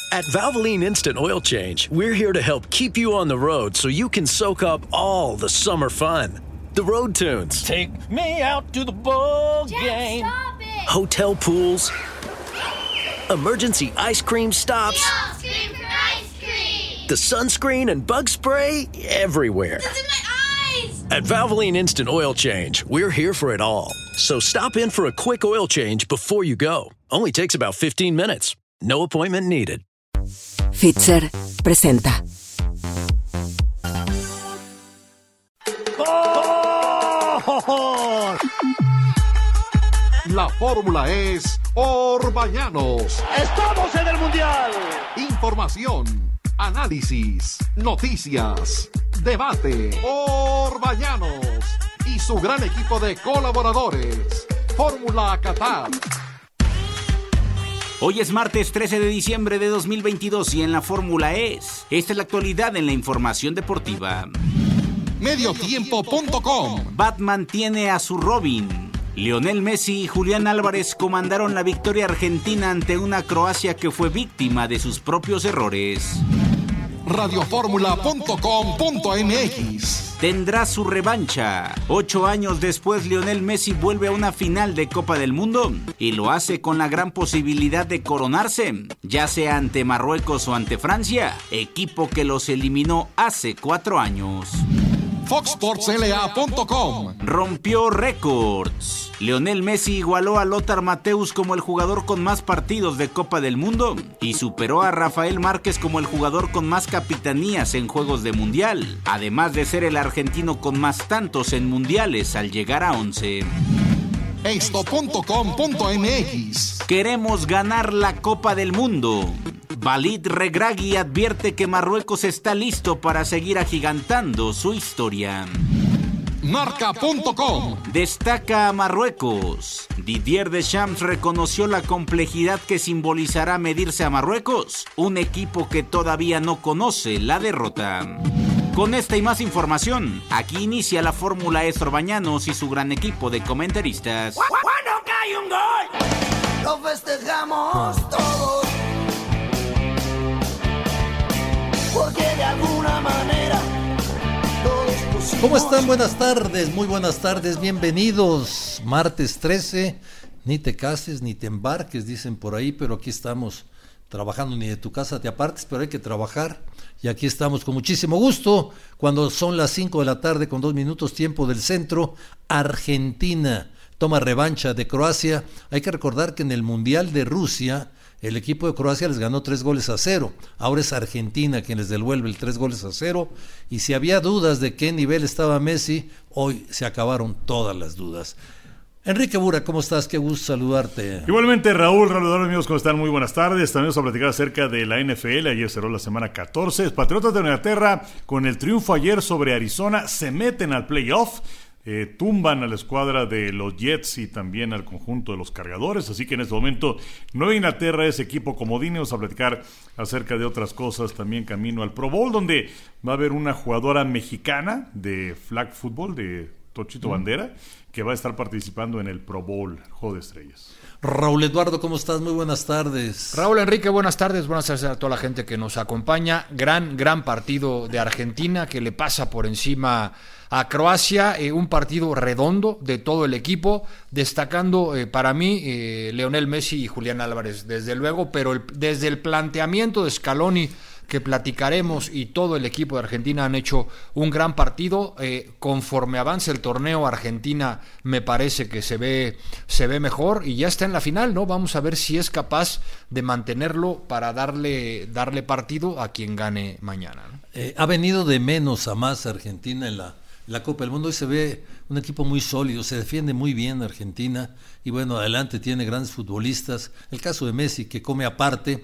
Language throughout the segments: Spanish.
At Valvoline Instant Oil Change, we're here to help keep you on the road so you can soak up all the summer fun. The road tunes. Take me out to the ball game. Stop it! Hotel pools. Emergency ice cream stops. We all scream for ice cream! The sunscreen and bug spray everywhere. It's in my eyes! At Valvoline Instant Oil Change, we're here for it all. So stop in for a quick oil change before you go. Only takes about 15 minutes. No appointment needed. Fitzer presenta. La fórmula es Orbañanos. ¡Estamos en el Mundial! Información, análisis, noticias, debate. Orbañanos y su gran equipo de colaboradores. Fórmula Qatar. Hoy es martes 13 de diciembre de 2022 y en la Fórmula esta es la actualidad en la información deportiva. Mediotiempo.com. Batman tiene a su Robin. Lionel Messi y Julián Álvarez comandaron la victoria argentina ante una Croacia que fue víctima de sus propios errores. Radioformula.com.mx. Tendrá su revancha. 8 años después, Lionel Messi vuelve a una final de Copa del Mundo y lo hace con la gran posibilidad de coronarse, ya sea ante Marruecos o ante Francia, equipo que los eliminó hace 4 años. FoxSportsLA.com. Rompió récords. Lionel Messi igualó a Lothar Matthäus como el jugador con más partidos de Copa del Mundo y superó a Rafael Márquez como el jugador con más capitanías en Juegos de Mundial, además de ser el argentino con más tantos en mundiales al llegar a 11. Esto.com.mx. Queremos ganar la Copa del Mundo. Walid Regragui advierte que Marruecos está listo para seguir agigantando su historia. Marca.com. Destaca a Marruecos. Didier Deschamps reconoció la complejidad que simbolizará medirse a Marruecos, un equipo que todavía no conoce la derrota. Con esta y más información, aquí inicia la Fórmula Orbañanos y su gran equipo de comentaristas. ¡Cuando cae un gol! Lo festejamos todos, porque de alguna manera todos pusimos... ¿Cómo están? Buenas tardes, muy buenas tardes, bienvenidos. Martes 13, ni te cases ni te embarques, dicen por ahí, pero aquí estamos trabajando, ni de tu casa te apartes, pero hay que trabajar. Y aquí estamos con muchísimo gusto, cuando son las 5 de la tarde con 2 minutos tiempo del centro. Argentina toma revancha de Croacia. Hay que recordar que en el Mundial de Rusia, el equipo de Croacia les ganó 3-0. Ahora es Argentina quien les devuelve el 3-0. Y si había dudas de qué nivel estaba Messi, hoy se acabaron todas las dudas. Enrique Bura, ¿cómo estás? Qué gusto saludarte. Igualmente, Raúl, amigos, ¿cómo están? Muy buenas tardes. También vamos a platicar acerca de la NFL. Ayer cerró la semana 14. Patriotas de Inglaterra, con el triunfo ayer sobre Arizona, se meten al playoff. Tumban a la escuadra de los Jets y también al conjunto de los Cargadores. Así que en este momento Nueva Inglaterra es equipo comodín. Vamos a platicar acerca de otras cosas también camino al Pro Bowl, donde va a haber una jugadora mexicana de flag football, de Tochito Bandera, que va a estar participando en el Pro Bowl, Juego de Estrellas. Raúl Eduardo, ¿cómo estás? Muy buenas tardes. Raúl Enrique, buenas tardes a toda la gente que nos acompaña. Gran partido de Argentina que le pasa por encima a Croacia, un partido redondo de todo el equipo, destacando para mí Lionel Messi y Julián Álvarez, desde luego, pero desde el planteamiento de Scaloni, que platicaremos, y todo el equipo de Argentina han hecho un gran partido. Conforme avance el torneo, Argentina me parece que se ve mejor y ya está en la final, ¿no? Vamos a ver si es capaz de mantenerlo para darle partido a quien gane mañana, ¿no? Ha venido de menos a más Argentina en la Copa del Mundo y se ve un equipo muy sólido, se defiende muy bien Argentina y bueno, adelante tiene grandes futbolistas. El caso de Messi, que come aparte.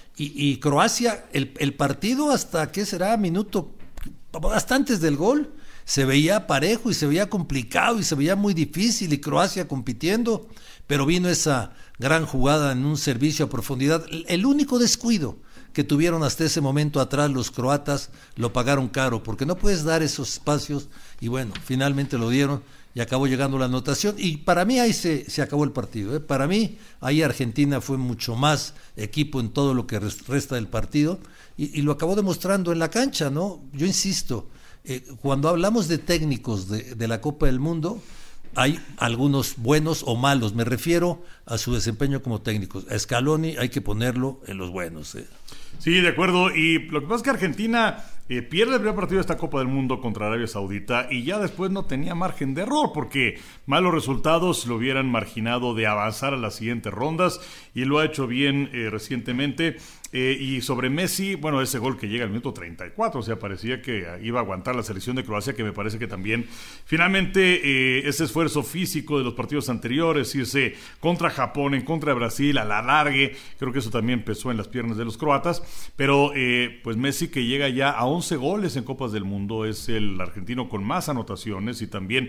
Y Croacia, el partido hasta, ¿qué será? Minuto, hasta antes del gol, se veía parejo y se veía complicado y se veía muy difícil, y Croacia compitiendo, pero vino esa gran jugada en un servicio a profundidad. El único descuido que tuvieron hasta ese momento atrás los croatas lo pagaron caro, porque no puedes dar esos espacios, y bueno, finalmente lo dieron, y acabó llegando la anotación. Y para mí ahí se acabó el partido. Para mí ahí Argentina fue mucho más equipo en todo lo que resta del partido y lo acabó demostrando en la cancha, ¿no? Yo insisto, cuando hablamos de técnicos de la Copa del Mundo, hay algunos buenos o malos, me refiero a su desempeño como técnicos. A Scaloni hay que ponerlo en los buenos. Sí, de acuerdo. Y lo que pasa es que Argentina pierde el primer partido de esta Copa del Mundo contra Arabia Saudita y ya después no tenía margen de error porque malos resultados lo hubieran marginado de avanzar a las siguientes rondas y lo ha hecho bien recientemente. Y sobre Messi, bueno, ese gol que llega al minuto 34, o sea, parecía que iba a aguantar la selección de Croacia, que me parece que también, finalmente, ese esfuerzo físico de los partidos anteriores, irse contra Japón, en contra de Brasil, a la largue, creo que eso también pesó en las piernas de los croatas, pero pues Messi, que llega ya a 11 goles en Copas del Mundo, es el argentino con más anotaciones y también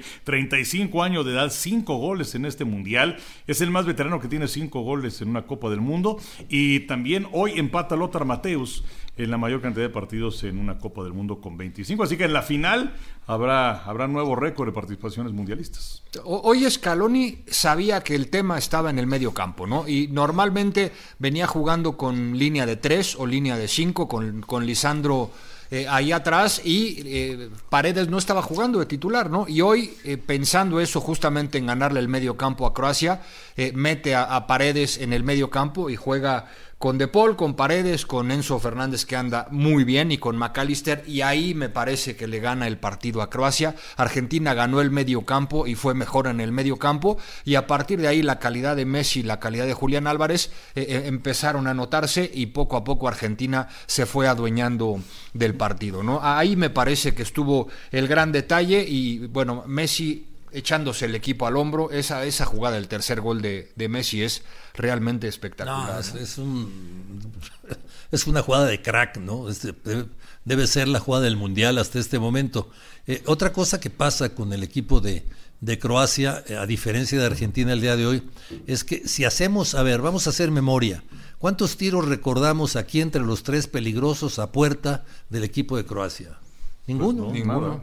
35 años de edad, 5 goles en este Mundial, es el más veterano que tiene 5 goles en una Copa del Mundo, y también hoy empata Lothar Matthäus en la mayor cantidad de partidos en una Copa del Mundo con 25, así que en la final habrá nuevo récord de participaciones mundialistas. Hoy Scaloni sabía que el tema estaba en el medio campo, ¿no? Y normalmente venía jugando con línea de 3 o línea de 5 con Lisandro ahí atrás y Paredes no estaba jugando de titular, ¿no? Y hoy, pensando eso justamente en ganarle el medio campo a Croacia, mete a Paredes en el medio campo y juega con De Paul, con Paredes, con Enzo Fernández, que anda muy bien, y con McAllister, y ahí me parece que le gana el partido a Croacia. Argentina ganó el medio campo y fue mejor en el medio campo, y a partir de ahí la calidad de Messi y la calidad de Julián Álvarez empezaron a notarse, y poco a poco Argentina se fue adueñando del partido, ¿no? Ahí me parece que estuvo el gran detalle, y bueno, Messi echándose el equipo al hombro, esa jugada del tercer gol de Messi es realmente espectacular. No, es una jugada de crack, ¿no? Debe ser la jugada del Mundial hasta este momento. Otra cosa que pasa con el equipo de Croacia, a diferencia de Argentina el día de hoy, es que si vamos a hacer memoria, ¿cuántos tiros recordamos aquí entre los tres peligrosos a puerta del equipo de Croacia? Ninguno. Pues no,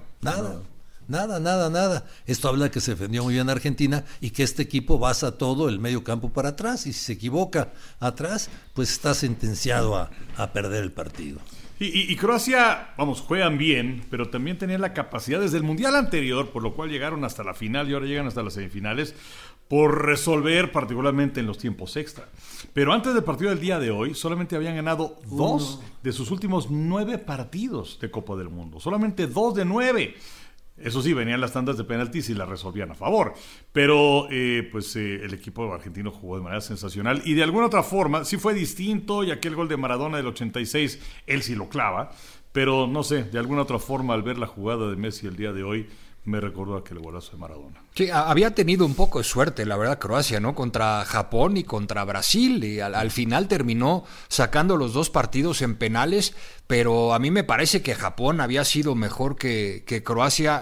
Nada. Esto habla de que se defendió muy bien Argentina y que este equipo basa todo el medio campo para atrás, y si se equivoca atrás, pues está sentenciado a perder el partido. Y Croacia, juegan bien, pero también tenían la capacidad desde el Mundial anterior, por lo cual llegaron hasta la final y ahora llegan hasta las semifinales, por resolver particularmente en los tiempos extra. Pero antes del partido del día de hoy, solamente habían ganado 2 de sus últimos 9 partidos de Copa del Mundo. Solamente 2 de 9. Eso sí, venían las tandas de penaltis y las resolvían a favor. Pero el equipo argentino jugó de manera sensacional. Y de alguna otra forma, sí fue distinto. Y aquel gol de Maradona del 86, él sí lo clava. Pero no sé, de alguna otra forma, al ver la jugada de Messi el día de hoy, me recordó aquel golazo de Maradona. Sí, había tenido un poco de suerte, la verdad, Croacia, ¿no? Contra Japón y contra Brasil, y al final terminó sacando los 2 partidos en penales, pero a mí me parece que Japón había sido mejor que Croacia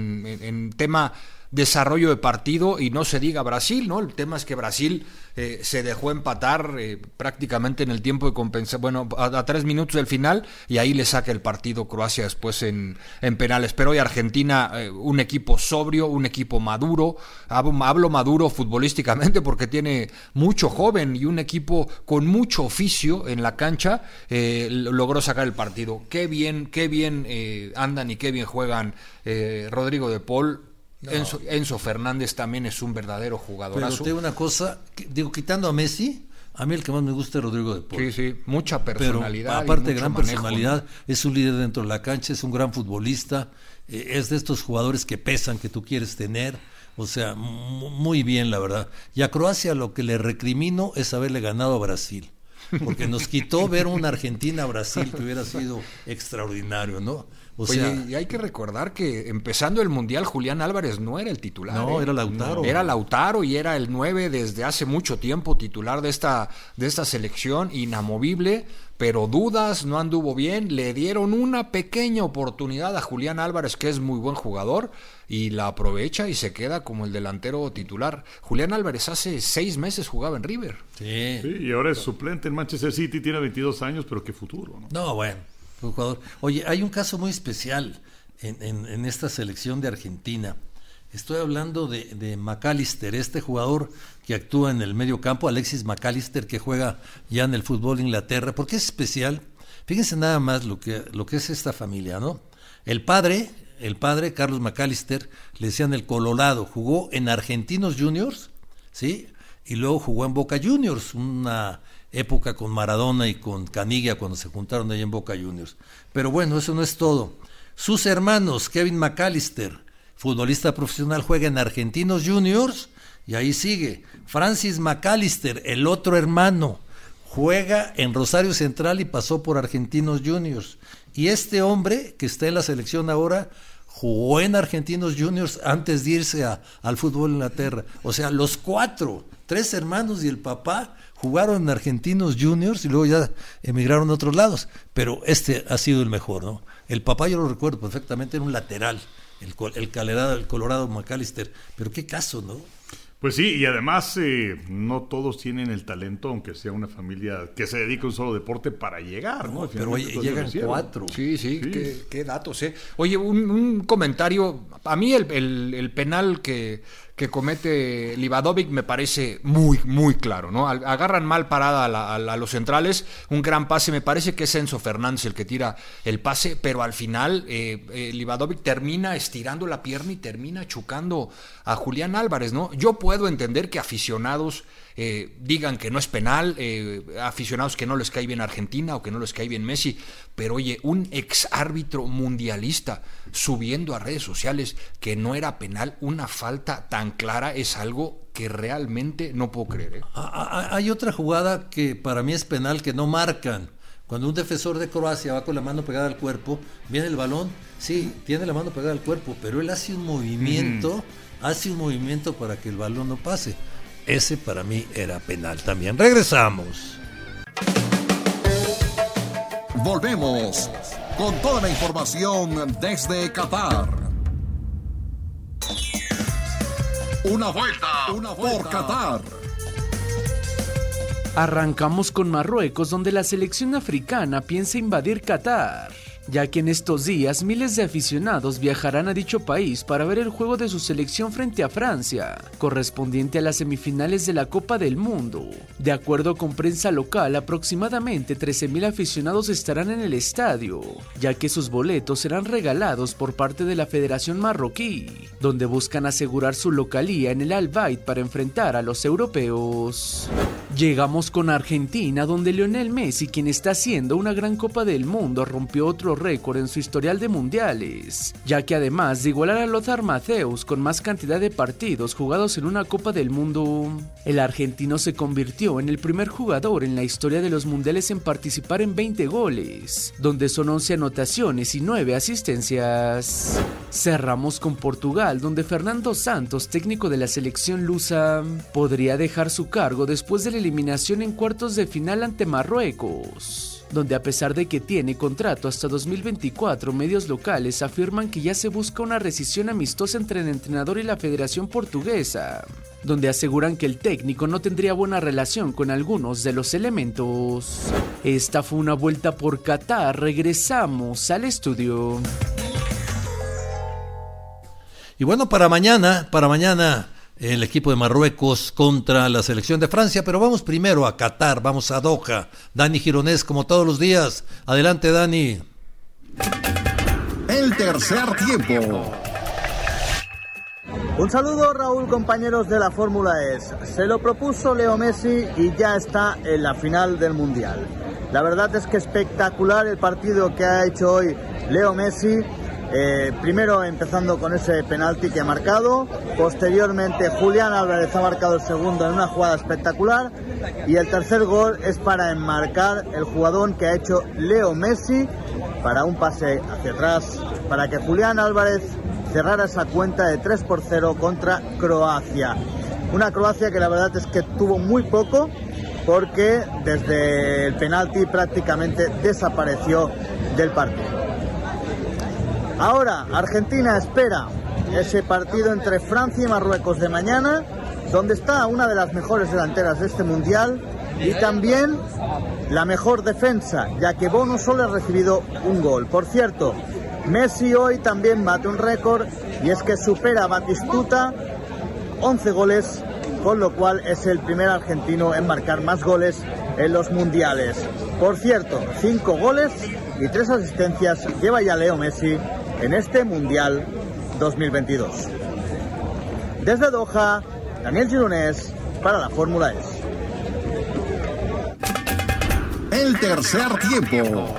en tema desarrollo de partido, y no se diga Brasil, ¿no? El tema es que Brasil se dejó empatar prácticamente en el tiempo de compensación, a 3 minutos del final, y ahí le saca el partido Croacia después en penales. Pero hoy Argentina, un equipo sobrio, un equipo maduro, hablo maduro futbolísticamente porque tiene mucho joven y un equipo con mucho oficio en la cancha, logró sacar el partido. Qué bien andan y qué bien juegan Rodrigo De Paul. No. Enzo Fernández también es un verdadero jugadorazo. Pero te digo una cosa, quitando a Messi, a mí el que más me gusta es Rodrigo De Paul. Sí, mucha personalidad. Pero aparte de gran personalidad, ¿no? Es un líder dentro de la cancha, es un gran futbolista, es de estos jugadores que pesan, que tú quieres tener. O sea, muy bien, la verdad. Y a Croacia lo que le recrimino es haberle ganado a Brasil, porque nos quitó ver una Argentina-Brasil que hubiera sido extraordinario, ¿no? Oye, y hay que recordar que empezando el Mundial, Julián Álvarez no era el titular. No, era Lautaro. Era Lautaro y era el 9 desde hace mucho tiempo, titular de esta selección, inamovible, pero dudas, no anduvo bien. Le dieron una pequeña oportunidad a Julián Álvarez, que es muy buen jugador, y la aprovecha y se queda como el delantero titular. Julián Álvarez hace 6 meses jugaba en River. Sí, y ahora es suplente en Manchester City, tiene 22 años, pero qué futuro, ¿no? No, bueno. Jugador. Oye, hay un caso muy especial en esta selección de Argentina. Estoy hablando de McAllister, este jugador que actúa en el medio campo, Alexis McAllister, que juega ya en el fútbol de Inglaterra. ¿Por qué es especial? Fíjense nada más lo que es esta familia, ¿no? El padre, Carlos McAllister, le decían el Colorado, jugó en Argentinos Juniors, ¿sí? Y luego jugó en Boca Juniors, una época con Maradona y con Caniggia cuando se juntaron ahí en Boca Juniors. Pero bueno, eso no es todo. Sus hermanos, Kevin McAllister, futbolista profesional, juega en Argentinos Juniors y ahí sigue. Francis McAllister, el otro hermano, juega en Rosario Central y pasó por Argentinos Juniors. Y este hombre que está en la selección ahora jugó en Argentinos Juniors antes de irse al fútbol de Inglaterra. O sea, los 3 hermanos y el papá jugaron en Argentinos Juniors y luego ya emigraron a otros lados. Pero este ha sido el mejor, ¿no? El papá yo lo recuerdo perfectamente, era un lateral, el Colorado McAllister. Pero qué caso, ¿no? Pues sí, y además no todos tienen el talento, aunque sea una familia que se dedica a un solo deporte, para llegar, ¿no? Pero oye, llegan 4. Sí. Qué datos, ¿eh? Oye, un comentario. A mí el penal que comete Livadovic me parece muy, muy claro, ¿no? Agarran mal parada a los centrales, un gran pase, me parece que es Enzo Fernández el que tira el pase, pero al final Livadovic termina estirando la pierna y termina chucando a Julián Álvarez, ¿no? Yo puedo entender que aficionados digan que no es penal, aficionados que no les cae bien Argentina o que no les cae bien Messi, pero oye, un ex árbitro mundialista subiendo a redes sociales que no era penal, una falta tan clara, es algo que realmente no puedo creer, ¿eh? Hay otra jugada que para mí es penal que no marcan. Cuando un defensor de Croacia va con la mano pegada al cuerpo, viene el balón, sí, tiene la mano pegada al cuerpo, pero él hace un movimiento, para que el balón no pase. Ese para mí era penal también. Regresamos. Volvemos con toda la información desde Qatar. Una vuelta por Qatar. Arrancamos con Marruecos, donde la selección africana piensa invadir Qatar, ya que en estos días miles de aficionados viajarán a dicho país para ver el juego de su selección frente a Francia, correspondiente a las semifinales de la Copa del Mundo. De acuerdo con prensa local, aproximadamente 13,000 aficionados estarán en el estadio, ya que sus boletos serán regalados por parte de la Federación Marroquí, donde buscan asegurar su localía en el Al Bayt para enfrentar a los europeos. Llegamos con Argentina, donde Lionel Messi, quien está haciendo una gran Copa del Mundo, rompió otro récord en su historial de mundiales, ya que además de igualar a Lothar Matthäus con más cantidad de partidos jugados en una Copa del Mundo, el argentino se convirtió en el primer jugador en la historia de los mundiales en participar en 20 goles, donde son 11 anotaciones y 9 asistencias. Cerramos con Portugal, donde Fernando Santos, técnico de la selección lusa, podría dejar su cargo después de la eliminación en cuartos de final ante Marruecos, donde a pesar de que tiene contrato hasta 2024, medios locales afirman que ya se busca una rescisión amistosa entre el entrenador y la Federación Portuguesa, donde aseguran que el técnico no tendría buena relación con algunos de los elementos. Esta fue una vuelta por Qatar, regresamos al estudio. Y bueno, para mañana el equipo de Marruecos contra la selección de Francia, pero vamos primero a Qatar, vamos a Doha. Dani Gironés, como todos los días. Adelante, Dani. El tercer tiempo. Un saludo, Raúl, compañeros de la Fórmula E. Se lo propuso Leo Messi y ya está en la final del Mundial. La verdad es que espectacular el partido que ha hecho hoy Leo Messi. Primero empezando con ese penalti que ha marcado, posteriormente Julián Álvarez ha marcado el segundo en una jugada espectacular y el tercer gol es para enmarcar el jugadón que ha hecho Leo Messi para un pase hacia atrás, para que Julián Álvarez cerrara esa cuenta de 3-0 contra Croacia. Una Croacia que la verdad es que tuvo muy poco, porque desde el penalti prácticamente desapareció del partido. Ahora, Argentina espera ese partido entre Francia y Marruecos de mañana, donde está una de las mejores delanteras de este Mundial y también la mejor defensa, ya que Bono solo ha recibido un gol. Por cierto, Messi hoy también bate un récord y es que supera a Batistuta 11 goles, con lo cual es el primer argentino en marcar más goles en los mundiales. Por cierto, 5 goles y 3 asistencias lleva ya Leo Messi en este Mundial 2022. Desde Doha, Daniel Gironès para la Fórmula E. El tercer tiempo.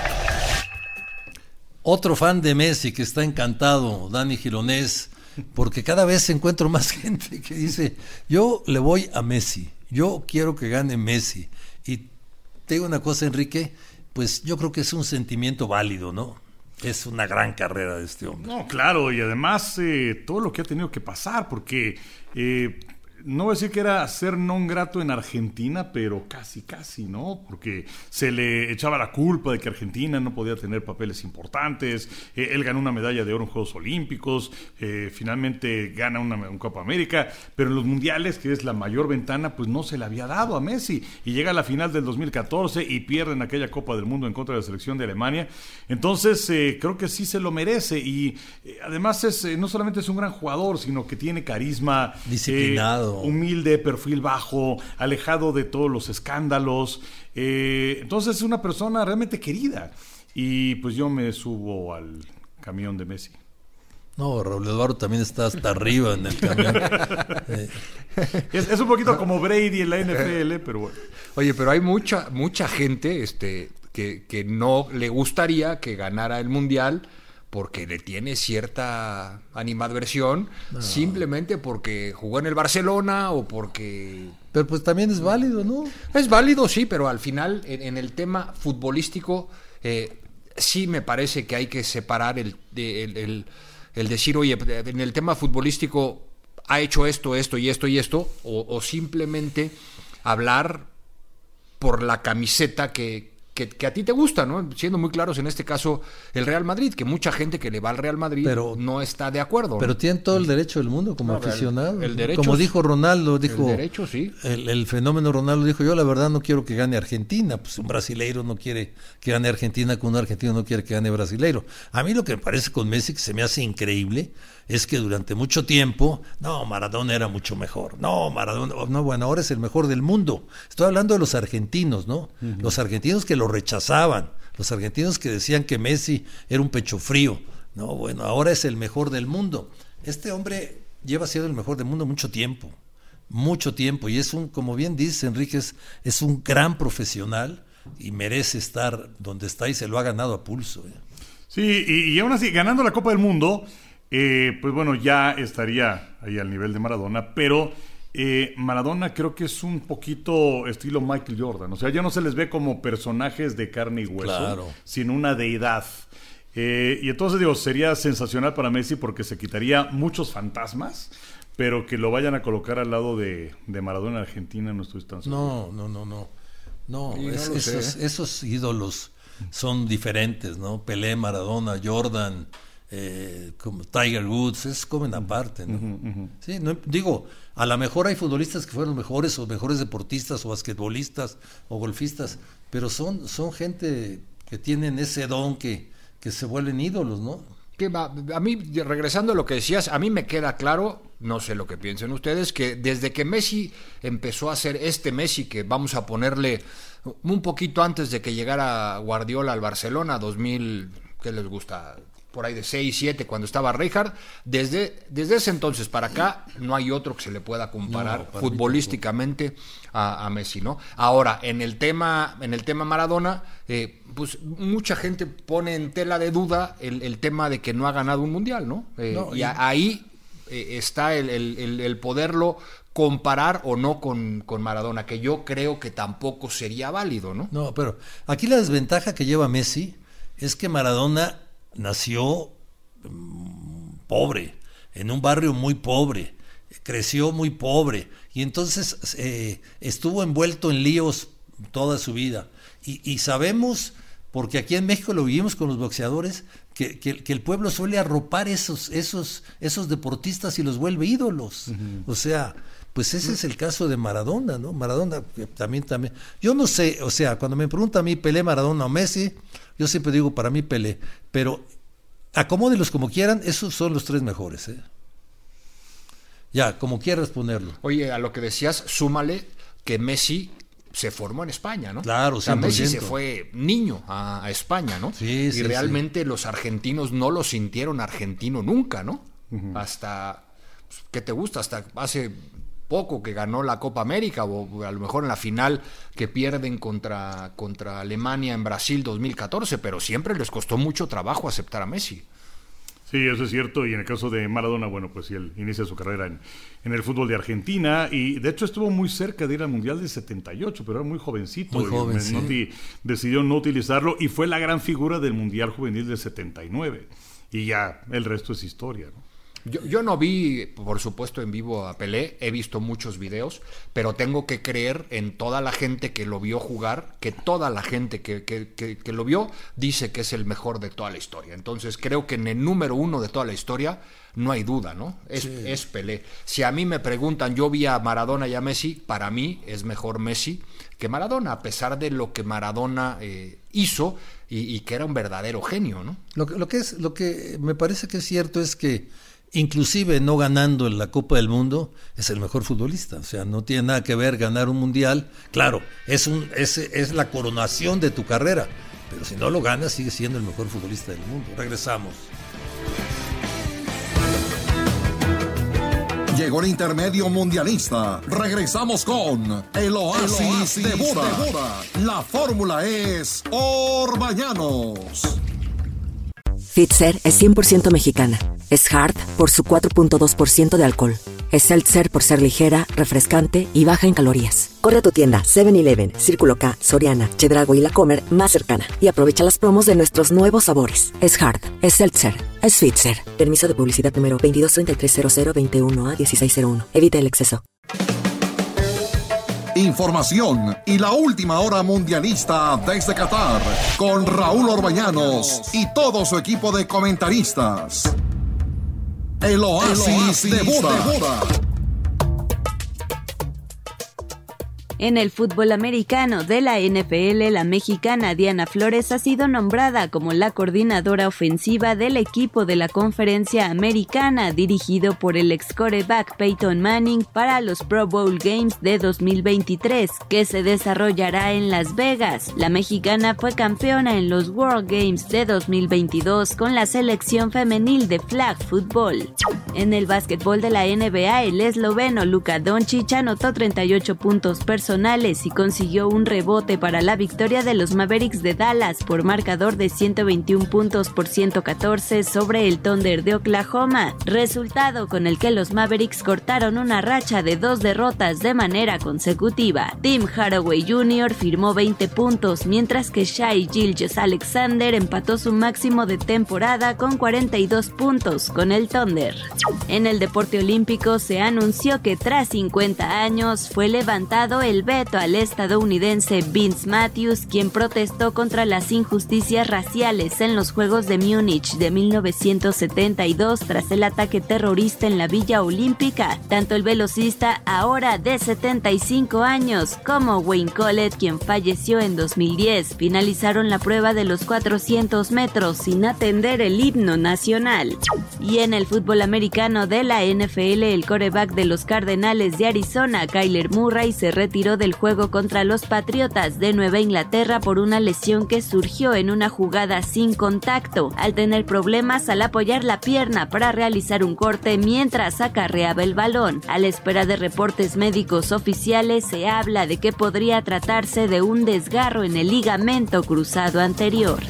Otro fan de Messi que está encantado, Dani Gironès, porque cada vez encuentro más gente que dice, yo le voy a Messi, yo quiero que gane Messi. Y te digo una cosa, Enrique, pues yo creo que es un sentimiento válido, ¿no? Es una gran carrera de este hombre. No, claro, y además todo lo que ha tenido que pasar, porque no voy a decir que era ser non grato en Argentina, pero casi, ¿no? Porque se le echaba la culpa de que Argentina no podía tener papeles importantes. Él ganó una medalla de oro en Juegos Olímpicos, finalmente gana una Copa América, pero en los mundiales, que es la mayor ventana, pues no se le había dado a Messi. Y llega a la final del 2014 y pierden aquella Copa del Mundo en contra de la selección de Alemania. Entonces, creo que sí se lo merece. Y además, no solamente es un gran jugador, sino que tiene carisma. Disciplinado. Humilde, perfil bajo, alejado de todos los escándalos. Entonces es una persona realmente querida. Y pues yo me subo al camión de Messi. No, Raúl Eduardo también está hasta arriba en el camión. Es un poquito como Brady en la NFL, pero bueno. Oye, pero hay mucha gente que no le gustaría que ganara el Mundial, porque le tiene cierta animadversión, simplemente porque jugó en el Barcelona o porque... Pero pues también es válido, ¿no? Es válido, sí, pero al final, en el tema futbolístico, sí me parece que hay que separar el decir, oye, en el tema futbolístico ha hecho esto y esto, o simplemente hablar por la camiseta que a ti te gusta, ¿no? Siendo muy claros, en este caso, el Real Madrid, que mucha gente que le va al Real Madrid no está de acuerdo, ¿no? Pero tienen todo el derecho del mundo como aficionado. El derecho, como dijo Ronaldo, el derecho, sí. El fenómeno Ronaldo dijo, yo la verdad no quiero que gane Argentina. Pues un brasileiro no quiere que gane Argentina, con un argentino no quiere que gane brasileiro. A mí lo que me parece con Messi, que se me hace increíble, es que durante mucho tiempo, Maradona era mucho mejor. Bueno, ahora es el mejor del mundo. Estoy hablando de los argentinos, ¿no? Uh-huh. Los argentinos que lo rechazaban, los argentinos que decían que Messi era un pecho frío. No, bueno, ahora es el mejor del mundo. Este hombre lleva siendo el mejor del mundo mucho tiempo, y es como bien dice Enrique, es un gran profesional y merece estar donde está y se lo ha ganado a pulso. Sí, y aún así, ganando la Copa del Mundo, pues bueno, ya estaría ahí al nivel de Maradona, pero Maradona creo que es un poquito estilo Michael Jordan, o sea, ya no se les ve como personajes de carne y hueso, sino una deidad. Y entonces digo, sería sensacional para Messi porque se quitaría muchos fantasmas, pero que lo vayan a colocar al lado de Maradona en Argentina no estoy tan seguro. No, esos ídolos son diferentes, ¿no? Pelé, Maradona, Jordan, como Tiger Woods, comen aparte, ¿no? Uh-huh. Sí, no, digo, a lo mejor hay futbolistas que fueron mejores o mejores deportistas o basquetbolistas o golfistas, pero son gente que tienen ese don que se vuelven ídolos, ¿no? A mí, regresando a lo que decías, a mí me queda claro, no sé lo que piensen ustedes, que desde que Messi empezó a ser este Messi, que vamos a ponerle un poquito antes de que llegara Guardiola al Barcelona, 2000, ¿qué les gusta? Por ahí de 6, 7, cuando estaba Rijkaard, desde ese entonces para acá no hay otro que se le pueda comparar futbolísticamente a Messi, ¿no? Ahora, en el tema Maradona, pues mucha gente pone en tela de duda el tema de que no ha ganado un mundial, ¿no? Ahí está el poderlo comparar o no con Maradona, que yo creo que tampoco sería válido, ¿no? No, pero aquí la desventaja que lleva Messi es que Maradona nació pobre, en un barrio muy pobre, creció muy pobre y entonces estuvo envuelto en líos toda su vida y sabemos, porque aquí en México lo vivimos con los boxeadores, que el pueblo suele arropar esos deportistas y los vuelve ídolos. Uh-huh. O sea, pues ese es el caso de Maradona, ¿no? Maradona también. Yo no sé, o sea, cuando me preguntan a mí Pelé, Maradona o Messi, yo siempre digo para mí Pelé, pero acomódenlos como quieran, esos son los 3 mejores, ¿eh? Ya, como quieras ponerlo. Oye, a lo que decías, súmale que Messi se formó en España, ¿no? Claro, o sea, 100%. Messi se fue niño a España, ¿no? Sí, y realmente los argentinos no lo sintieron argentino nunca, ¿no? Hasta, ¿qué te gusta? Hasta hace poco que ganó la Copa América, o a lo mejor en la final que pierden contra Alemania en Brasil 2014, pero siempre les costó mucho trabajo aceptar a Messi. Sí, eso es cierto, y en el caso de Maradona, bueno, pues sí, él inicia su carrera en el fútbol de Argentina, y de hecho estuvo muy cerca de ir al Mundial del 78, pero era muy jovencito. Muy joven, sí. Decidió no utilizarlo, y fue la gran figura del Mundial Juvenil del 79, y ya el resto es historia, ¿no? Yo no vi, por supuesto, en vivo a Pelé, he visto muchos videos, pero tengo que creer en toda la gente que lo vio jugar, que toda la gente que lo vio dice que es el mejor de toda la historia. Entonces creo que en el número 1 de toda la historia no hay duda, ¿no? Es Pelé. Si a mí me preguntan, yo vi a Maradona y a Messi, para mí es mejor Messi que Maradona, a pesar de lo que Maradona hizo y que era un verdadero genio, ¿no? Lo que me parece que es cierto es que inclusive no ganando en la Copa del Mundo, es el mejor futbolista. O sea, no tiene nada que ver ganar un mundial. Claro, es la coronación de tu carrera, pero si no lo ganas, sigue siendo el mejor futbolista del mundo. Regresamos. Llegó el intermedio mundialista. Regresamos con el Oasis de Boda. La fórmula es Orbañanos. Fitzer es 100% mexicana. Es Hard por su 4.2% de alcohol. Es Seltzer por ser ligera, refrescante y baja en calorías. Corre a tu tienda 7-Eleven, Círculo K, Soriana, Chedraui y La Comer más cercana y aprovecha las promos de nuestros nuevos sabores. Es Hard, es Seltzer, es Fitzer. Permiso de publicidad número 22330021A1601. Evita el exceso. Información y la última hora mundialista desde Qatar con Raúl Orbañanos y todo su equipo de comentaristas. El Oasis de Boda. En el fútbol americano de la NFL, la mexicana Diana Flores ha sido nombrada como la coordinadora ofensiva del equipo de la Conferencia Americana, dirigido por el ex quarterback Peyton Manning para los Pro Bowl Games de 2023, que se desarrollará en Las Vegas. La mexicana fue campeona en los World Games de 2022 con la selección femenil de flag football. En el básquetbol de la NBA, el esloveno Luka Doncic anotó 38 puntos personales y consiguió un rebote para la victoria de los Mavericks de Dallas por marcador de 121 puntos por 114 sobre el Thunder de Oklahoma, resultado con el que los Mavericks cortaron una racha de 2 derrotas de manera consecutiva. Tim Hardaway Jr. firmó 20 puntos, mientras que Shai Gilgeous-Alexander empató su máximo de temporada con 42 puntos con el Thunder. En el deporte olímpico se anunció que tras 50 años fue levantado el veto al estadounidense Vince Matthews, quien protestó contra las injusticias raciales en los Juegos de Múnich de 1972 tras el ataque terrorista en la Villa Olímpica. Tanto el velocista, ahora de 75 años, como Wayne Collett, quien falleció en 2010, finalizaron la prueba de los 400 metros sin atender el himno nacional. Y en el fútbol americano de la NFL, el quarterback de los Cardenales de Arizona, Kyler Murray, se retiró del juego contra los Patriotas de Nueva Inglaterra por una lesión que surgió en una jugada sin contacto, al tener problemas al apoyar la pierna para realizar un corte mientras acarreaba el balón. A la espera de reportes médicos oficiales, se habla de que podría tratarse de un desgarro en el ligamento cruzado anterior.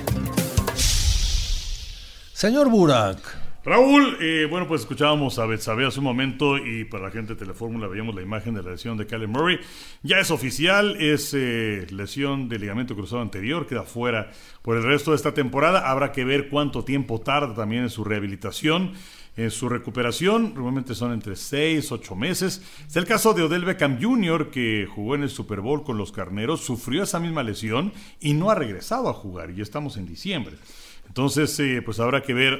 Señor Burak. Raúl, bueno, pues escuchábamos a Betsabe hace un momento y para la gente de Telefórmula veíamos la imagen de la lesión de Kyler Murray. Ya es oficial, es lesión de ligamento cruzado anterior, queda fuera por el resto de esta temporada. Habrá que ver cuánto tiempo tarda también en su rehabilitación, en su recuperación. Normalmente son entre 6, 8 meses. Es el caso de Odell Beckham Jr., que jugó en el Super Bowl con los Carneros, sufrió esa misma lesión y no ha regresado a jugar, y ya estamos en diciembre. Entonces, pues habrá que ver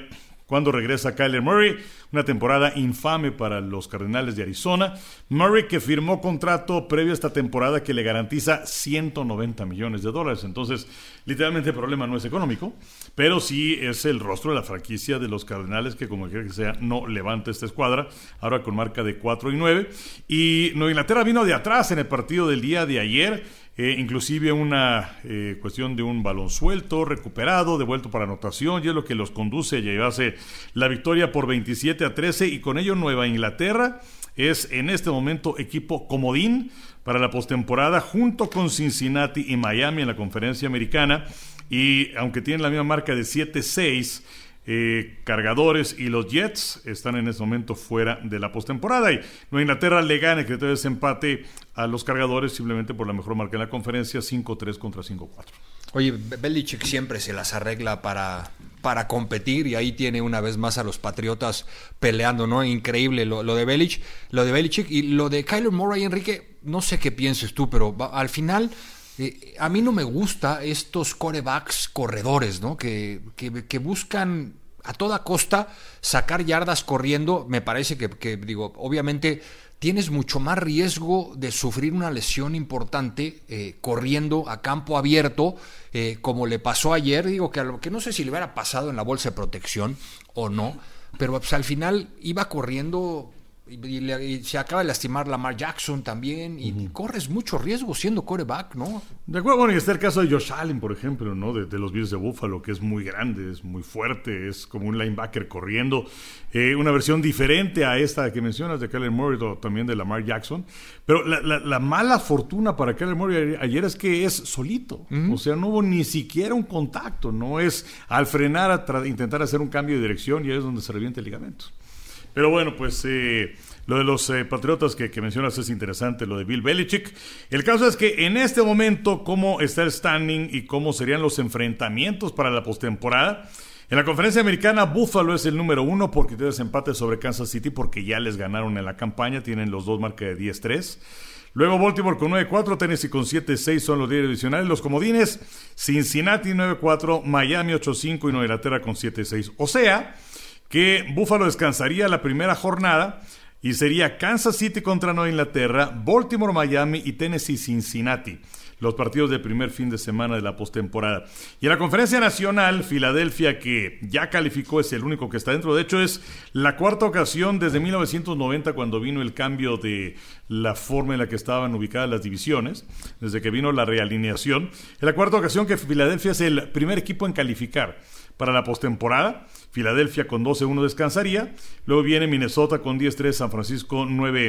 cuando regresa Kyler Murray. Una temporada infame para los Cardenales de Arizona. Murray, que firmó contrato previo a esta temporada que le garantiza $190 millones. Entonces, literalmente el problema no es económico, pero sí es el rostro de la franquicia de los Cardenales, que como quiera que sea, no levanta esta escuadra, ahora con marca de 4-9. Y Nueva Inglaterra vino de atrás en el partido del día de ayer. Inclusive una cuestión de un balón suelto, recuperado, devuelto para anotación, y es lo que los conduce a llevarse la victoria por 27-13, y con ello Nueva Inglaterra es en este momento equipo comodín para la postemporada, junto con Cincinnati y Miami en la conferencia americana, y aunque tienen la misma marca de 7-6, Cargadores y los Jets están en este momento fuera de la postemporada, y Nueva Inglaterra le gana el criterio de desempate a los Cargadores simplemente por la mejor marca en la conferencia, 5-3 contra 5-4. Oye, Belichick siempre se las arregla para competir, y ahí tiene una vez más a los Patriotas peleando, ¿no? Increíble lo de Belichick, y lo de Kyler Murray. Enrique, no sé qué pienses tú, pero al final a mí no me gusta estos quarterbacks corredores, ¿no? Que buscan a toda costa sacar yardas corriendo. Me parece que digo, obviamente tienes mucho más riesgo de sufrir una lesión importante corriendo a campo abierto, como le pasó ayer. Digo que no sé si le hubiera pasado en la bolsa de protección o no, pero pues, al final iba corriendo y se acaba de lastimar Lamar Jackson también, y corres mucho riesgo siendo quarterback, ¿no? De acuerdo, bueno, y está el caso de Josh Allen, por ejemplo, ¿no? De los Bills de Buffalo, que es muy grande, es muy fuerte, es como un linebacker corriendo, una versión diferente a esta que mencionas de Kyler Murray, o también de Lamar Jackson, pero la mala fortuna para Kyler Murray ayer es que es solito, o sea, no hubo ni siquiera un contacto, no es al frenar intentar hacer un cambio de dirección, y ahí es donde se revienta el ligamento. Pero bueno, pues lo de los Patriotas que mencionas es interesante, lo de Bill Belichick. El caso es que en este momento, cómo está el standing y cómo serían los enfrentamientos para la postemporada. En la conferencia americana, Buffalo es el número 1 porque tiene desempate sobre Kansas City, porque ya les ganaron en la campaña, tienen los dos marca de 10-3. Luego Baltimore con 9-4, Tennessee con 7-6 son los líderes divisionales. Los comodines, Cincinnati 9-4, Miami 8-5 y Nueva Inglaterra con 7-6. O sea que Buffalo descansaría la primera jornada y sería Kansas City contra Nueva Inglaterra, Baltimore, Miami y Tennessee, Cincinnati, los partidos del primer fin de semana de la postemporada. Y en la conferencia nacional, Filadelfia, que ya calificó, es el único que está dentro. De hecho, es la cuarta ocasión desde 1990, cuando vino el cambio de la forma en la que estaban ubicadas las divisiones, desde que vino la realineación. Es la cuarta ocasión que Filadelfia es el primer equipo en calificar para la postemporada. Filadelfia con 12-1 descansaría. Luego viene Minnesota con 10-3, San Francisco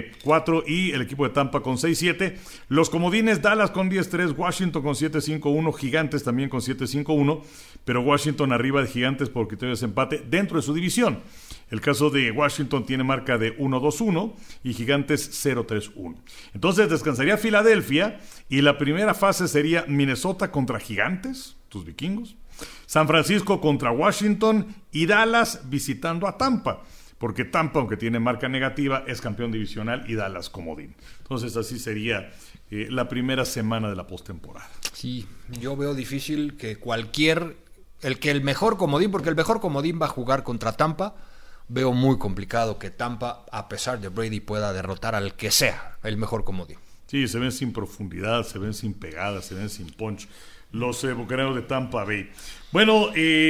9-4 y el equipo de Tampa con 6-7. Los comodines, Dallas con 10-3, Washington con 7-5-1, Gigantes también con 7-5-1, pero Washington arriba de Gigantes por criterio de desempate dentro de su división. El caso de Washington tiene marca de 1-2-1 y Gigantes 0-3-1. Entonces descansaría Filadelfia y la primera fase sería Minnesota contra Gigantes, tus vikingos, San Francisco contra Washington y Dallas visitando a Tampa, porque Tampa, aunque tiene marca negativa, es campeón divisional y Dallas comodín. Entonces así sería la primera semana de la postemporada. Sí, yo veo difícil que el mejor comodín, porque el mejor comodín va a jugar contra Tampa. Veo muy complicado que Tampa, a pesar de Brady, pueda derrotar al que sea el mejor comodín. Sí, se ven sin profundidad, se ven sin pegadas, se ven sin punch los Bucaneros de Tampa Bay. Bueno,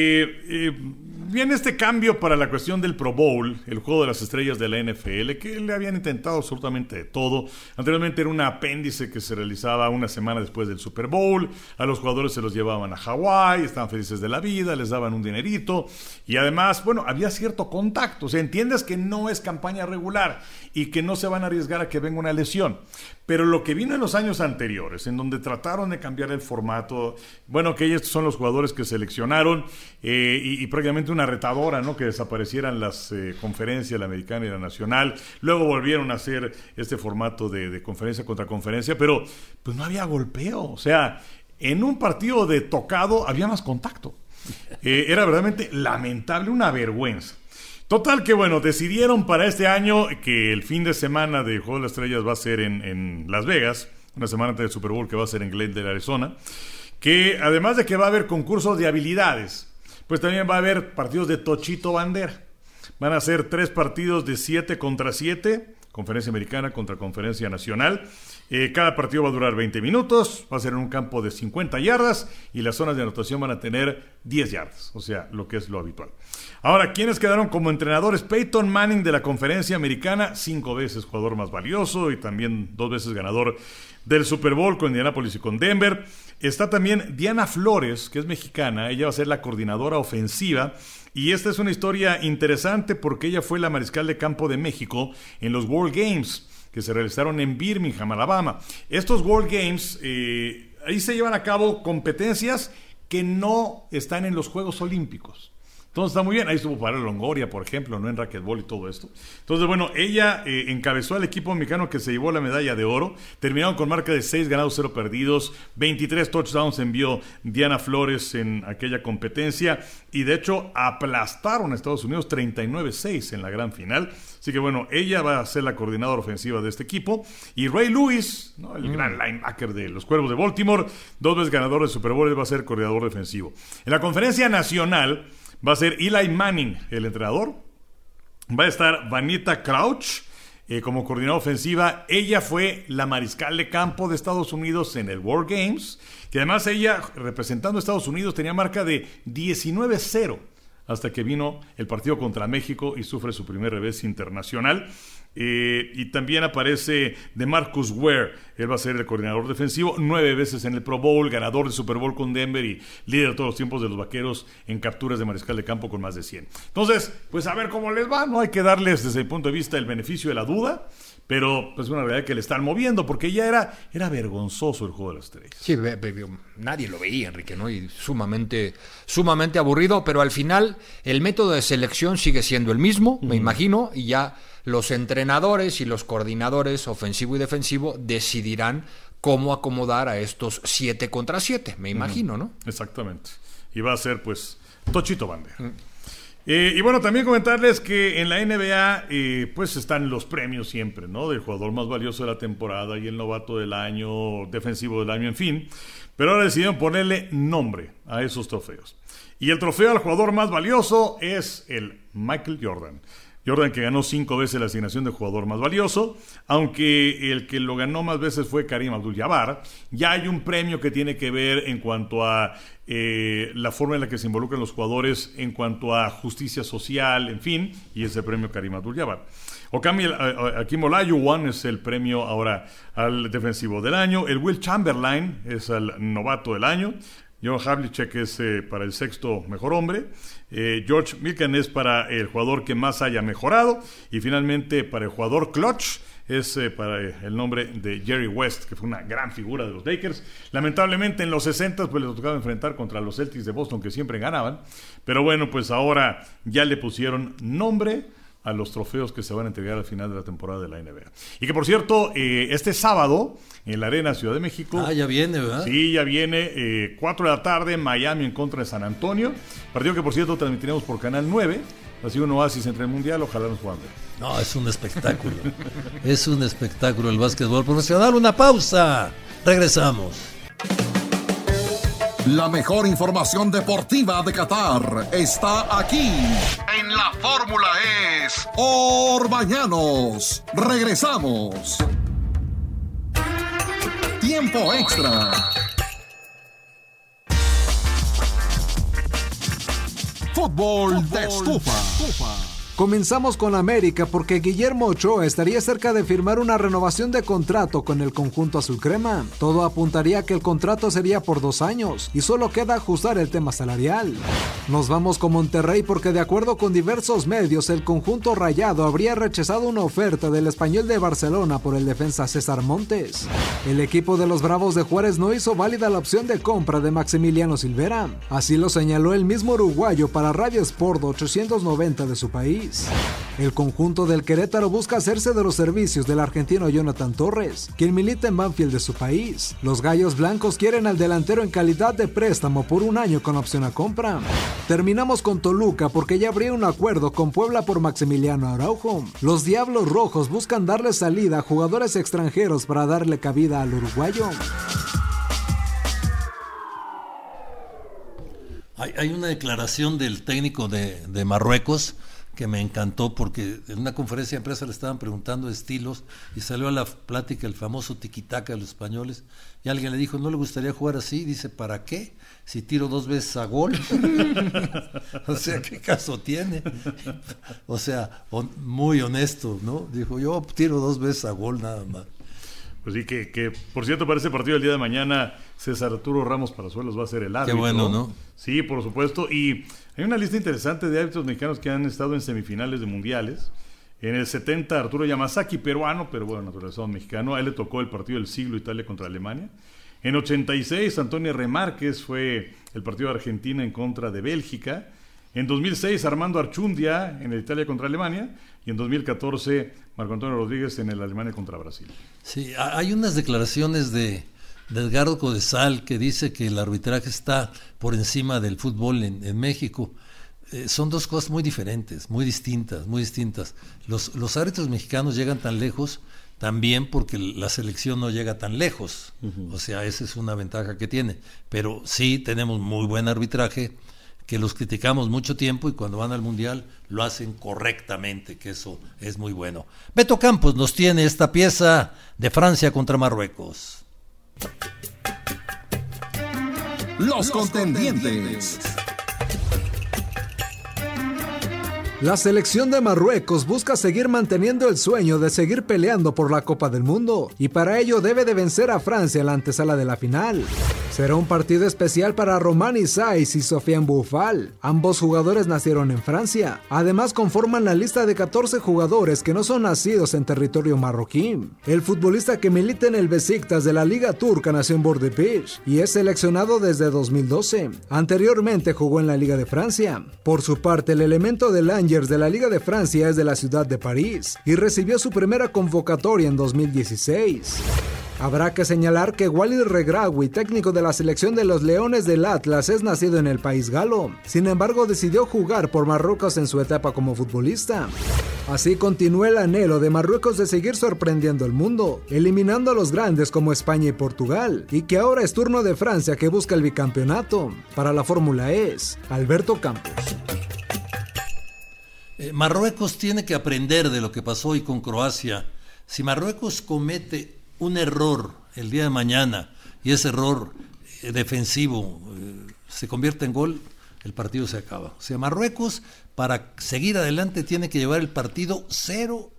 viene este cambio para la cuestión del Pro Bowl, el juego de las estrellas de la NFL, que le habían intentado absolutamente de todo. Anteriormente era un apéndice que se realizaba una semana después del Super Bowl. A los jugadores se los llevaban a Hawái, estaban felices de la vida, les daban un dinerito. Y además, bueno, había cierto contacto. O sea, entiendes que no es campaña regular y que no se van a arriesgar a que venga una lesión. Pero lo que vino en los años anteriores, en donde trataron de cambiar el formato, bueno, que estos son los jugadores que seleccionaron y prácticamente una retadora, ¿no? Que desaparecieran las conferencias, la americana y la nacional. Luego volvieron a hacer este formato de conferencia contra conferencia, pero pues no había golpeo. O sea, en un partido de tocado había más contacto. Era verdaderamente lamentable, una vergüenza. Total que bueno, decidieron para este año que el fin de semana de Juego de las Estrellas va a ser en Las Vegas, una semana antes del Super Bowl que va a ser en Glendale, Arizona, que además de que va a haber concursos de habilidades pues también va a haber partidos de Tochito Bandera. Van a ser 3 partidos de 7 contra 7, Conferencia Americana contra Conferencia Nacional. Cada partido va a durar 20 minutos, va a ser en un campo de 50 yardas y las zonas de anotación van a tener 10 yardas, o sea, lo que es lo habitual. Ahora, ¿quiénes quedaron como entrenadores? Peyton Manning de la Conferencia Americana, 5 veces jugador más valioso y también 2 veces ganador del Super Bowl con Indianapolis y con Denver. Está también Diana Flores, que es mexicana, ella va a ser la coordinadora ofensiva. Y esta es una historia interesante porque ella fue la mariscal de campo de México en los World Games que se realizaron en Birmingham, Alabama. Estos World Games, ahí se llevan a cabo competencias que no están en los Juegos Olímpicos. Entonces está muy bien. Ahí estuvo para Longoria, por ejemplo, ¿no? En racquetball y todo esto. Entonces, bueno, ella encabezó al equipo mexicano que se llevó la medalla de oro. Terminaron con marca de 6 ganados, 0 perdidos. 23 touchdowns envió Diana Flores en aquella competencia. Y de hecho, aplastaron a Estados Unidos 39-6 en la gran final. Así que bueno, ella va a ser la coordinadora ofensiva de este equipo. Y Ray Lewis, ¿no? El gran linebacker de los Cuervos de Baltimore, 2 veces ganador de Super Bowl, va a ser coordinador defensivo. En la Conferencia Nacional va a ser Eli Manning el entrenador. Va a estar Vanita Crouch como coordinadora ofensiva. Ella fue la mariscal de campo de Estados Unidos en el World Games, que además ella, representando a Estados Unidos, tenía marca de 19-0 hasta que vino el partido contra México y sufre su primer revés internacional. Y también aparece DeMarcus Ware, él va a ser el coordinador defensivo, 9 veces en el Pro Bowl, ganador del Super Bowl con Denver y líder de todos los tiempos de los Vaqueros en capturas de mariscal de campo con más de 100. Entonces, pues a ver cómo les va, no hay que darles desde el punto de vista el beneficio de la duda, pero pues una realidad que le están moviendo, porque ya era vergonzoso el juego de las estrellas. Sí, nadie lo veía, Enrique, ¿no? Y sumamente aburrido, pero al final el método de selección sigue siendo el mismo, me imagino, y ya los entrenadores y los coordinadores ofensivo y defensivo decidirán cómo acomodar a estos 7 contra 7, me imagino, ¿no? Exactamente. Y va a ser, pues, Tochito Bandera. Y bueno, también comentarles que en la NBA, pues están los premios siempre, ¿no? Del jugador más valioso de la temporada y el novato del año, defensivo del año, en fin. Pero ahora decidieron ponerle nombre a esos trofeos. Y el trofeo al jugador más valioso es el Michael Jordan. Jordan, que ganó 5 veces la asignación de jugador más valioso, aunque el que lo ganó más veces fue Karim Abdul-Jabbar. Ya hay un premio que tiene que ver en cuanto a la forma en la que se involucran los jugadores en cuanto a justicia social, en fin, y ese premio Karim Abdul-Jabbar. Hakeem Olajuwon es el premio ahora al defensivo del año. El Will Chamberlain es el novato del año. John Havlicek es para el 6º mejor hombre. George Mikan es para el jugador que más haya mejorado. Y finalmente para el jugador clutch es para el nombre de Jerry West, que fue una gran figura de los Lakers. Lamentablemente en los 60 pues les tocaba enfrentar contra los Celtics de Boston, que siempre ganaban. Pero bueno, pues ahora ya le pusieron nombre a los trofeos que se van a entregar al final de la temporada de la NBA. Y que por cierto, este sábado en la Arena Ciudad de México. Ya viene, ¿verdad? Sí, ya viene. 4 de la tarde, Miami en contra de San Antonio. Partido que por cierto transmitiremos por Canal 9. Ha sido un oasis entre el Mundial, ojalá nos juegue. No, es un espectáculo. Es un espectáculo el básquetbol profesional. Una pausa. Regresamos. La mejor información deportiva de Qatar está aquí. En la Fórmula es Orbañanos. Regresamos. Tiempo extra. Fútbol de estufa. Comenzamos con América porque Guillermo Ochoa estaría cerca de firmar una renovación de contrato con el conjunto azulcrema. Todo apuntaría a que el contrato sería por 2 años y solo queda ajustar el tema salarial. Nos vamos con Monterrey porque de acuerdo con diversos medios el conjunto rayado habría rechazado una oferta del Español de Barcelona por el defensa César Montes. El equipo de los Bravos de Juárez no hizo válida la opción de compra de Maximiliano Silvera. Así lo señaló el mismo uruguayo para Radio Sport 890 de su país. El conjunto del Querétaro busca hacerse de los servicios del argentino Jonathan Torres, quien milita en Banfield de su país. Los Gallos Blancos quieren al delantero en calidad de préstamo por 1 año con opción a compra. Terminamos con Toluca porque ya habría un acuerdo con Puebla por Maximiliano Araujo. Los Diablos Rojos buscan darle salida a jugadores extranjeros para darle cabida al uruguayo. Hay una declaración del técnico de Marruecos que me encantó, porque en una conferencia de prensa le estaban preguntando de estilos y salió a la plática el famoso tiquitaca de los españoles y alguien le dijo, ¿no le gustaría jugar así? Dice, ¿para qué? Si tiro 2 veces a gol. O sea, ¿qué caso tiene? O sea, muy honesto, ¿no? Dijo, yo tiro 2 veces a gol nada más. Pues sí, que por cierto, para ese partido del día de mañana, César Arturo Ramos Palazuelos va a ser el árbitro. Qué bueno, ¿no? Sí, por supuesto. Y hay una lista interesante de árbitros mexicanos que han estado en semifinales de mundiales. En el 70, Arturo Yamazaki, peruano, pero bueno, naturalizado mexicano. A él le tocó el partido del siglo, Italia contra Alemania. En 86, Antonio Remárquez fue el partido de Argentina en contra de Bélgica. En 2006, Armando Archundia en el Italia contra Alemania. Y en 2014, Marco Antonio Rodríguez en el Alemania contra Brasil. Sí, hay unas declaraciones de Edgardo Codesal que dice que el arbitraje está por encima del fútbol en México. Son dos cosas muy diferentes, muy distintas. Los árbitros mexicanos llegan tan lejos también porque la selección no llega tan lejos. Uh-huh. O sea, esa es una ventaja que tiene. Pero sí tenemos muy buen arbitraje, que los criticamos mucho tiempo y cuando van al Mundial lo hacen correctamente, que eso es muy bueno. Beto Campos nos tiene esta pieza de Francia contra Marruecos. Los contendientes. La selección de Marruecos busca seguir manteniendo el sueño de seguir peleando por la Copa del Mundo y para ello debe de vencer a Francia en la antesala de la final. Será un partido especial para Romani Saiz y Sofiane Boufal. Ambos jugadores nacieron en Francia. Además conforman la lista de 14 jugadores que no son nacidos en territorio marroquí. El futbolista que milita en el Besiktas de la Liga Turca nació en Bordeaux y es seleccionado desde 2012. Anteriormente jugó en la Liga de Francia. Por su parte, el elemento del de la Liga de Francia es de la ciudad de París y recibió su primera convocatoria en 2016. Habrá que señalar que Walid Regragui, técnico de la selección de los Leones del Atlas, es nacido en el país galo. Sin embargo, decidió jugar por Marruecos en su etapa como futbolista. Así continúa el anhelo de Marruecos de seguir sorprendiendo al mundo, eliminando a los grandes como España y Portugal, y que ahora es turno de Francia que busca el bicampeonato. Para la Fórmula E, Alberto Campos. Marruecos tiene que aprender de lo que pasó hoy con Croacia. Si Marruecos comete un error el día de mañana y ese error defensivo se convierte en gol, el partido se acaba. O sea, Marruecos para seguir adelante tiene que llevar el partido 0-0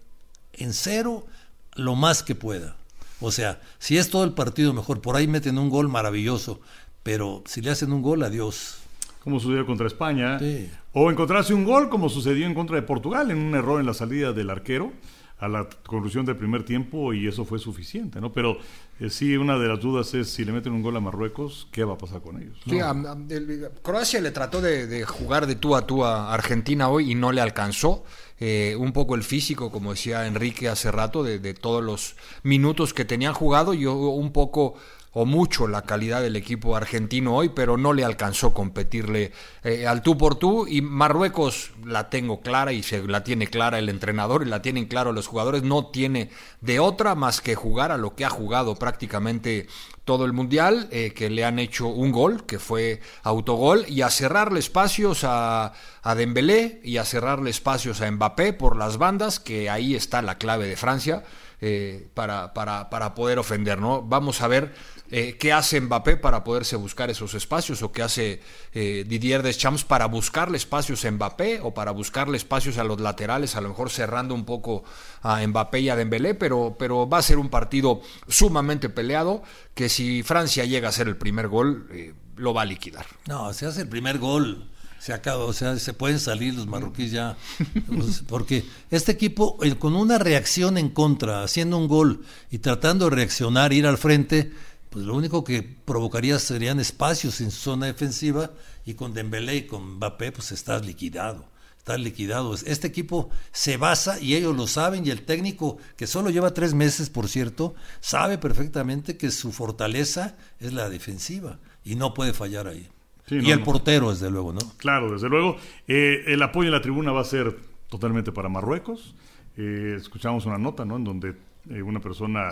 lo más que pueda. O sea, si es todo el partido mejor, por ahí meten un gol maravilloso, pero si le hacen un gol, adiós. Como sucedió contra España, sí. O encontrarse un gol como sucedió en contra de Portugal en un error en la salida del arquero a la conclusión del primer tiempo y eso fue suficiente, ¿no? Pero sí, una de las dudas es si le meten un gol a Marruecos, ¿qué va a pasar con ellos? Sí, Croacia le trató de jugar de tú a Argentina hoy y no le alcanzó. Un poco el físico, como decía Enrique hace rato, de todos los minutos que tenían jugado, y un poco o mucho la calidad del equipo argentino hoy, pero no le alcanzó competirle al tú por tú, y Marruecos la tengo clara y se la tiene clara el entrenador y la tienen claro los jugadores, no tiene de otra más que jugar a lo que ha jugado prácticamente todo el Mundial, que le han hecho un gol, que fue autogol, y a cerrarle espacios a Dembélé y a cerrarle espacios a Mbappé por las bandas, que ahí está la clave de Francia, para poder ofender, ¿no? Vamos a ver qué hace Mbappé para poderse buscar esos espacios, o qué hace Didier Deschamps para buscarle espacios a Mbappé o para buscarle espacios a los laterales, a lo mejor cerrando un poco a Mbappé y a Dembélé, pero va a ser un partido sumamente peleado, que si Francia llega a hacer el primer gol, lo va a liquidar. No, se hace el primer gol, se acaba, o sea, se pueden salir los marroquíes ya, porque este equipo con una reacción en contra, haciendo un gol y tratando de reaccionar, ir al frente, pues lo único que provocaría serían espacios en su zona defensiva, y con Dembélé y con Mbappé pues estás liquidado. Este equipo se basa, y ellos lo saben, y el técnico, que solo lleva 3 meses, por cierto, sabe perfectamente que su fortaleza es la defensiva y no puede fallar ahí. Sí, y el portero, desde luego, ¿no? Claro, desde luego. El apoyo en la tribuna va a ser totalmente para Marruecos. Escuchamos una nota, ¿no?, en donde una persona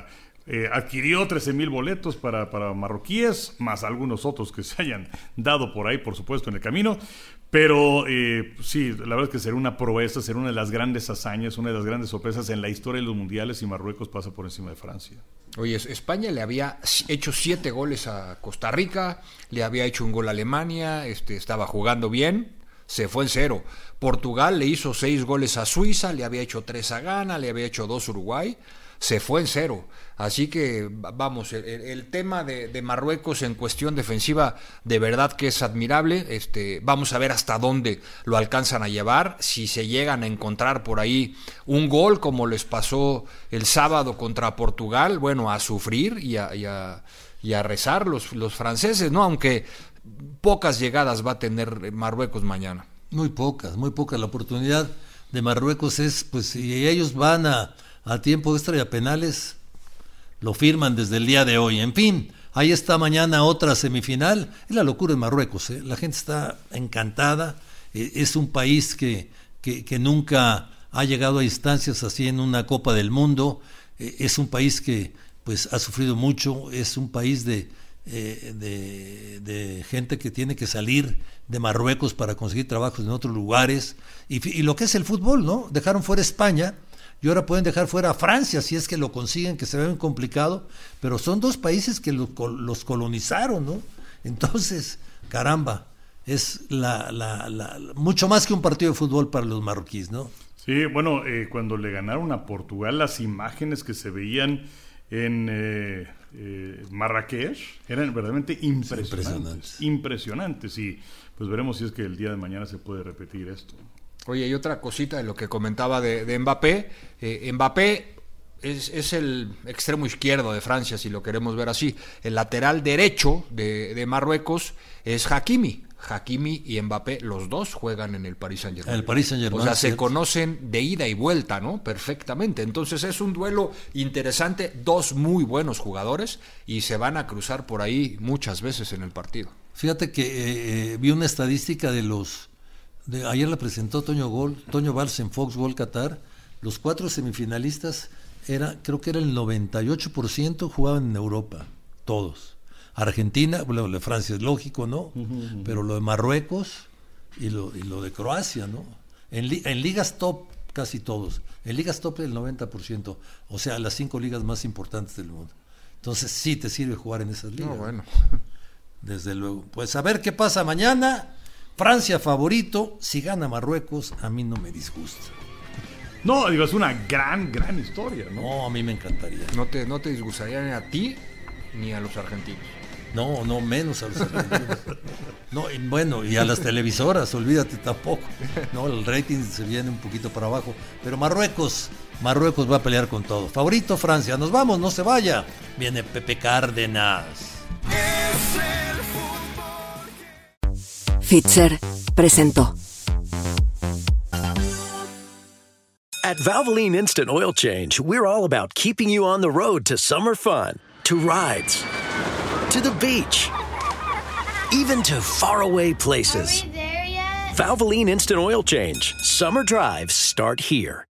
adquirió 13,000 boletos para marroquíes, más algunos otros que se hayan dado por ahí, por supuesto, en el camino. Pero sí, la verdad es que será una proeza, será una de las grandes hazañas, una de las grandes sorpresas en la historia de los mundiales, y Marruecos pasa por encima de Francia. Oye, España le había hecho 7 goles a Costa Rica, le había hecho un gol a Alemania, estaba jugando bien, se fue en 0. Portugal le hizo 6 goles a Suiza, le había hecho 3 a Ghana, le había hecho 2 a Uruguay, se fue en 0. Así que, vamos, el tema de Marruecos en cuestión defensiva de verdad que es admirable. Vamos a ver hasta dónde lo alcanzan a llevar, si se llegan a encontrar por ahí un gol como les pasó el sábado contra Portugal, bueno, a sufrir y a rezar los franceses, ¿no? Aunque pocas llegadas va a tener Marruecos mañana. Muy pocas. La oportunidad de Marruecos es, pues, si ellos van a tiempo extra y a penales, lo firman desde el día de hoy. En fin, ahí está mañana otra semifinal. Es la locura de Marruecos, ¿eh? La gente está encantada. Es un país que nunca ha llegado a instancias así en una Copa del Mundo. Es un país que, pues, ha sufrido mucho. Es un país de gente que tiene que salir de Marruecos para conseguir trabajos en otros lugares. Y lo que es el fútbol, ¿no? Dejaron fuera España. Y ahora pueden dejar fuera a Francia, si es que lo consiguen, que se ve muy complicado, pero son 2 países que los colonizaron, ¿no? Entonces, caramba, es mucho más que un partido de fútbol para los marroquíes, ¿no? Sí, bueno, cuando le ganaron a Portugal, las imágenes que se veían en Marrakech eran verdaderamente impresionantes, y pues veremos si es que el día de mañana se puede repetir esto. Oye, y otra cosita de lo que comentaba de Mbappé. Mbappé es el extremo izquierdo de Francia, si lo queremos ver así. El lateral derecho de Marruecos es Hakimi. Hakimi y Mbappé, los dos juegan en el Paris Saint-Germain. El Paris Saint-Germain. O sea, se conocen de ida y vuelta, ¿no? Perfectamente. Entonces es un duelo interesante, 2 muy buenos jugadores, y se van a cruzar por ahí muchas veces en el partido. Fíjate que vi una estadística ayer la presentó Toño Valls en Fox Gol Qatar. Los 4 semifinalistas creo que era el 98% jugaban en Europa, todos. Argentina, bueno, lo de Francia es lógico, ¿no? Uh-huh. Pero lo de Marruecos y lo de Croacia, ¿no? En ligas top casi todos. En ligas top el 90%, o sea, las 5 ligas más importantes del mundo. Entonces sí te sirve jugar en esas ligas. No, bueno. Desde luego. Pues a ver qué pasa mañana. Francia favorito, si gana Marruecos, a mí no me disgusta. No, digo, es una gran historia, ¿no? No, a mí me encantaría. ¿No te disgustaría ni a ti ni a los argentinos? No, menos a los argentinos. No, y bueno, y a las televisoras, olvídate tampoco. No, el rating se viene un poquito para abajo. Pero Marruecos va a pelear con todo. Favorito Francia, nos vamos, no se vaya. Viene Pepe Cárdenas. Fitzer presentó. At Valvoline Instant Oil Change, we're all about keeping you on the road to summer fun, to rides, to the beach, even to faraway places. Are we there yet? Valvoline Instant Oil Change. Summer drives start here.